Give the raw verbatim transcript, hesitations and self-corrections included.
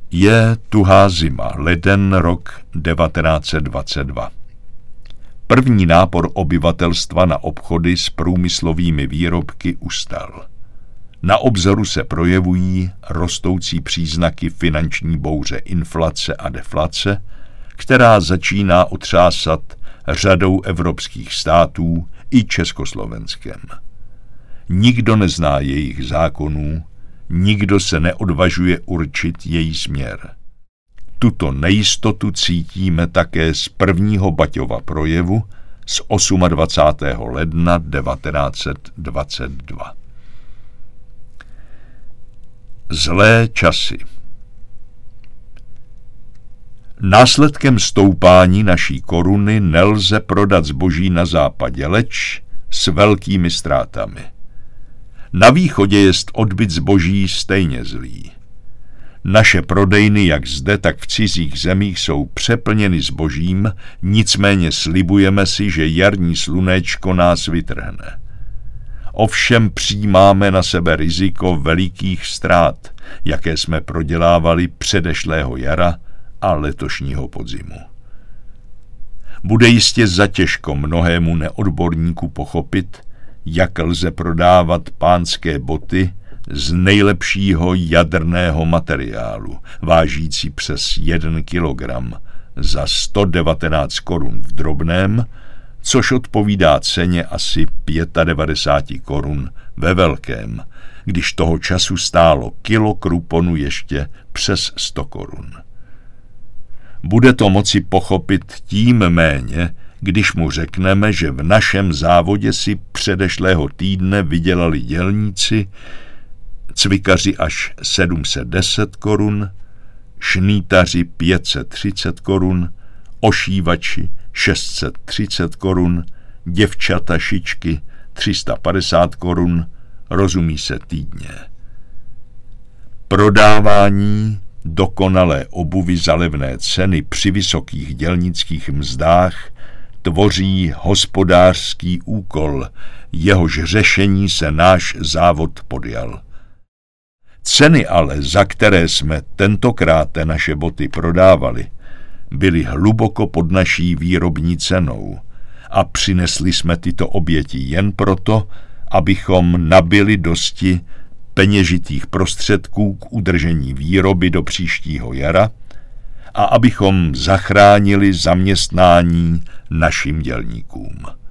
Je tuhá zima, leden rok devatenáct set dvacet dva. První nápor obyvatelstva na obchody s průmyslovými výrobky ustal. Na obzoru se projevují rostoucí příznaky finanční bouře inflace a deflace, která začíná otřásat řadou evropských států i Československem. Nikdo nezná jejich zákonů, nikdo se neodvažuje určit její směr. Tuto nejistotu cítíme také z prvního Baťova projevu z dvacátého osmého ledna devatenáct set dvacet dva. Zlé časy. Následkem stoupání naší koruny nelze prodat zboží na západě, leč s velkými ztrátami. Na východě jest odbyt zboží stejně zlý. Naše prodejny jak zde, tak v cizích zemích jsou přeplněny zbožím, nicméně slibujeme si, že jarní slunéčko nás vytrhne. Ovšem přijímáme na sebe riziko velikých ztrát, jaké jsme prodělávali předešlého jara a letošního podzimu. Bude jistě zatěžko mnohému neodborníku pochopit, jak lze prodávat pánské boty z nejlepšího jadrného materiálu, vážící přes jeden kilogram, za sto devatenáct korun v drobném, což odpovídá ceně asi devadesát pět korun ve velkém, když toho času stálo kilo kruponu ještě přes sto korun. Bude to moci pochopit tím méně, když mu řekneme, že v našem závodě si předešlého týdne vydělali dělníci, cvikaři až sedm set deset korun, šnýtaři pět set třicet korun, ošívači šest set třicet korun, děvčata šičky tři sta padesát korun, rozumí se týdně. Prodávání dokonalé obuvy za levné ceny při vysokých dělnických mzdách tvoří hospodářský úkol, jehož řešení se náš závod podjal. Ceny ale, za které jsme tentokrát naše boty prodávali, byly hluboko pod naší výrobní cenou a přinesli jsme tyto oběti jen proto, abychom nabili dosti peněžitých prostředků k udržení výroby do příštího jara a abychom zachránili zaměstnání našim dělníkům.